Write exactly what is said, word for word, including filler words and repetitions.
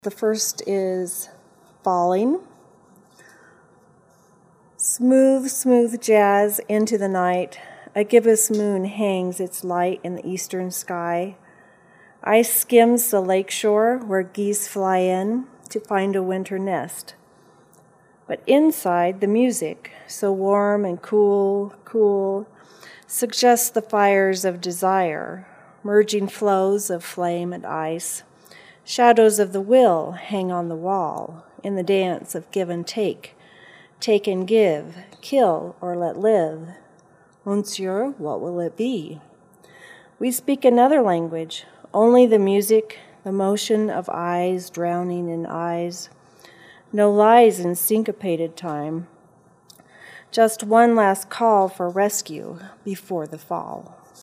The first is Falling. Smooth, smooth jazz into the night. A gibbous moon hangs its light in the eastern sky. Ice skims the lakeshore where geese fly in to find a winter nest. But inside, the music, so warm and cool, cool, suggests the fires of desire, merging flows of flame and ice. Shadows of the will hang on the wall in the dance of give and take, take and give, kill or let live. Monsieur, what will it be? We speak another language, only the music, the motion of eyes drowning in eyes. No lies in syncopated time. Just one last call for rescue before the fall.